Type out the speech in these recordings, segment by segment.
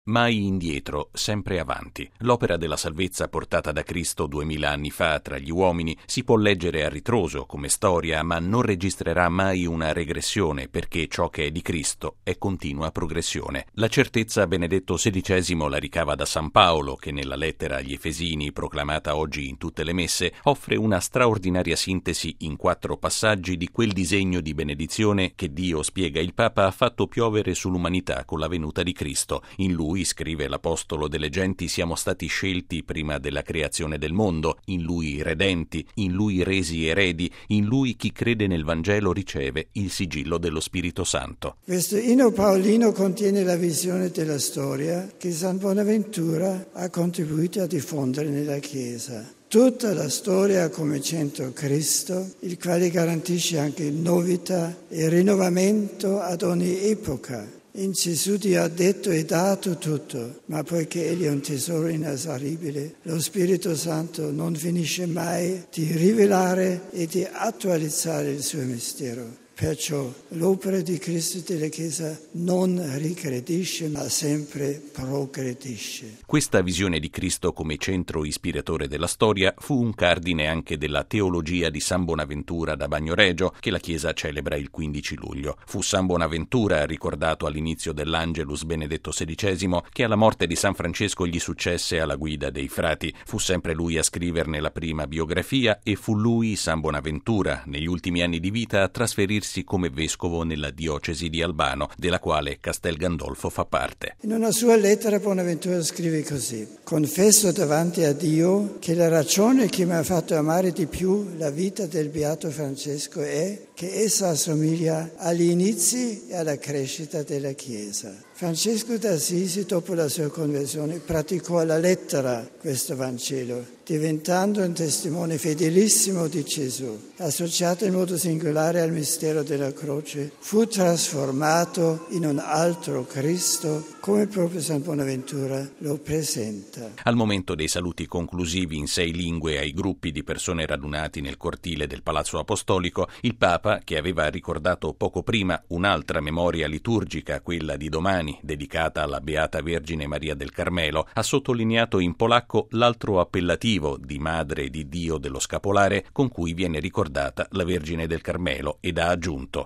Mai indietro, sempre avanti. L'opera della salvezza portata da Cristo 2000 anni fa tra gli uomini si può leggere a ritroso come storia, ma non registrerà mai una regressione, perché ciò che è di Cristo è continua progressione. La certezza Benedetto XVI la ricava da San Paolo, che nella lettera agli Efesini, proclamata oggi in tutte le messe, offre una straordinaria sintesi in 4 passaggi di quel disegno di benedizione che Dio, spiega il Papa, ha fatto piovere sull'umanità con la venuta di Cristo. In lui, scrive l'Apostolo delle Genti, siamo stati scelti prima della creazione del mondo, in lui redenti, in lui resi eredi, in lui chi crede nel Vangelo riceve il sigillo dello Spirito Santo. Questo inno paolino contiene la visione della storia che San Bonaventura ha contribuito a diffondere nella Chiesa. Tutta la storia ha come centro Cristo, il quale garantisce anche novità e rinnovamento ad ogni epoca. In Gesù Dio ha detto e dato tutto, ma poiché Egli è un tesoro inesauribile, lo Spirito Santo non finisce mai di rivelare e di attualizzare il suo mistero. Perciò l'opera di Cristo e della Chiesa non rigredisce, ma sempre progredisce. Questa visione di Cristo come centro ispiratore della storia fu un cardine anche della teologia di San Bonaventura da Bagnoregio, che la Chiesa celebra il 15 luglio. Fu San Bonaventura, ricordato all'inizio dell'Angelus Benedetto XVI, che alla morte di San Francesco gli successe alla guida dei frati. Fu sempre lui a scriverne la prima biografia e fu lui, San Bonaventura, negli ultimi anni di vita a trasferirsi come vescovo nella diocesi di Albano, della quale Castel Gandolfo fa parte. In una sua lettera Bonaventura scrive così: confesso davanti a Dio che la ragione che mi ha fatto amare di più la vita del Beato Francesco è che essa assomiglia agli inizi e alla crescita della Chiesa. Francesco d'Assisi, dopo la sua conversione, praticò alla lettera questo Vangelo, diventando un testimone fedelissimo di Gesù. Associato in modo singolare al mistero della croce, fu trasformato in un altro Cristo, come proprio San Bonaventura lo presenta. Al momento dei saluti conclusivi in 6 lingue ai gruppi di persone radunati nel cortile del Palazzo Apostolico, il Papa, che aveva ricordato poco prima un'altra memoria liturgica, quella di domani, dedicata alla Beata Vergine Maria del Carmelo, ha sottolineato in polacco l'altro appellativo di Madre di Dio dello Scapolare con cui viene ricordata la Vergine del Carmelo, ed ha aggiunto: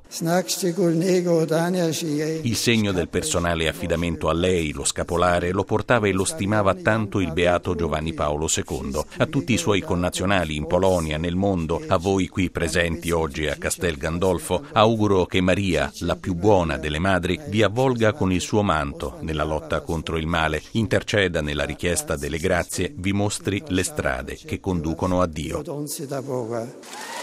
il segno del personale affidamento a lei, lo scapolare, lo portava e lo stimava tanto il Beato Giovanni Paolo II. A tutti i suoi connazionali in Polonia, nel mondo, a voi qui presenti oggi a Castel Gandolfo, auguro che Maria, la più buona delle madri, vi avvolga con il suo manto nella lotta contro il male, interceda nella richiesta delle grazie, vi mostri le strade che conducono a Dio.